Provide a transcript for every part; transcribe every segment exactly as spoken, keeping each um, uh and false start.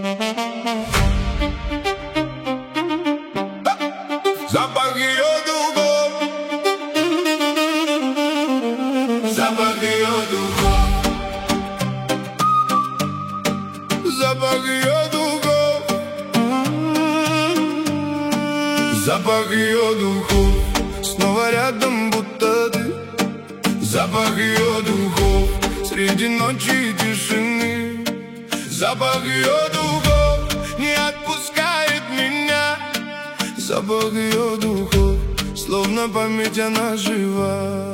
Запах ее духов, запах ее духов, запах ее духов, запах ее духов, снова рядом, будто ты. Запах ее духов среди ночи и тишины. Запах ее духов не отпускает меня. Запах ее духов, словно память, она жива.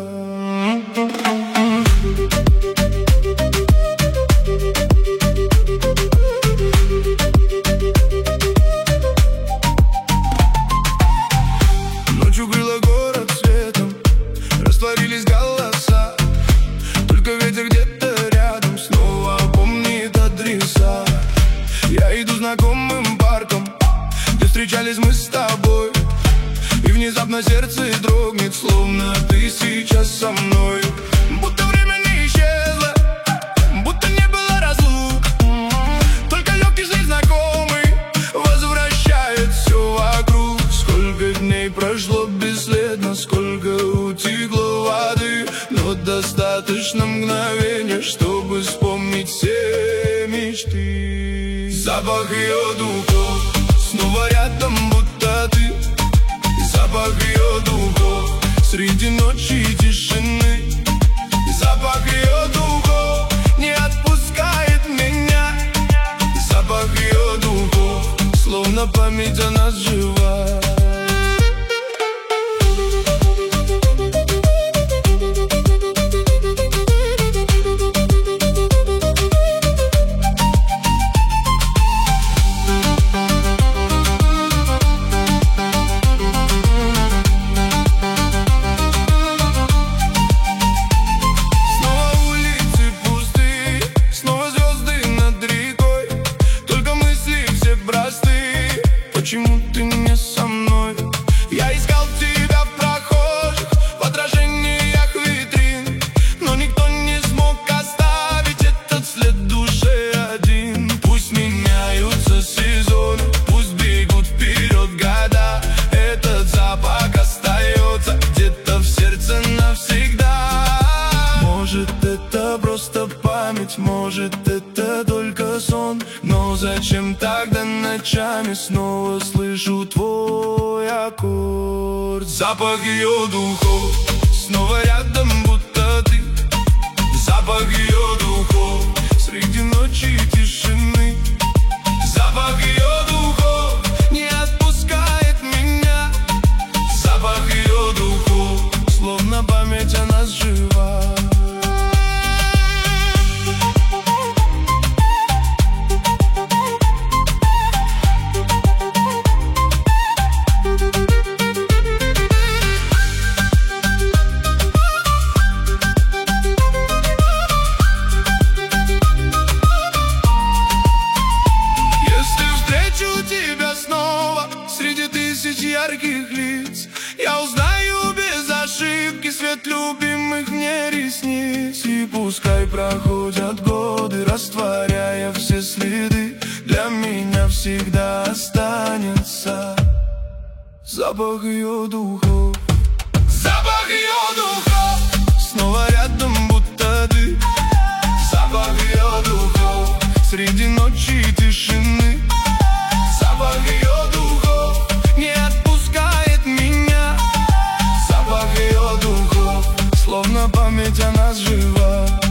Ночью крыла город светом, растворились голоса. Только ветер где-то рядом снова помнит адреса. Я иду знакомым парком, где встречались мы с тобой. И внезапно сердце дрогнет, словно ты сейчас со мной. Будто время не исчезло, будто не было разлук. Только легкий след знакомый возвращает все вокруг. Сколько дней прошло бесследно, сколько утекло воды, но достаточно мгновения, чтобы вспомнить все мечты. Запах ее духов снова рядом, будто ты. Запах ее духов среди ночи и тишины. Запах ее духов не отпускает меня. Запах ее духов, словно память, она жива. Почему ты не со мной? Я искал тебя в прохожих, в отражениях витрин, но никто не смог оставить этот след в душе один. Пусть меняются сезоны, пусть бегут вперед года, этот запах остается где-то в сердце навсегда. Может, это просто память, может, это только сон, но зачем тогда ночами снова слышу твой аккорд? Запах ее духов снова рядом, будто ты. Запах ее духов среди ночи и тишины. Запах ее духов не отпускает меня. Запах ее духов, словно память, она жива. Среди тысяч ярких лиц я узнаю без ошибки свет любимых мне ресниц. И пускай проходят годы, растворяя все следы, для меня всегда останется запах ее духов. Запах ее духов снова рядом, будто ты. Запах ее духов среди ночи и тишины. Запах ее духов не отпускает меня. Запах ее духов, словно память, она жива.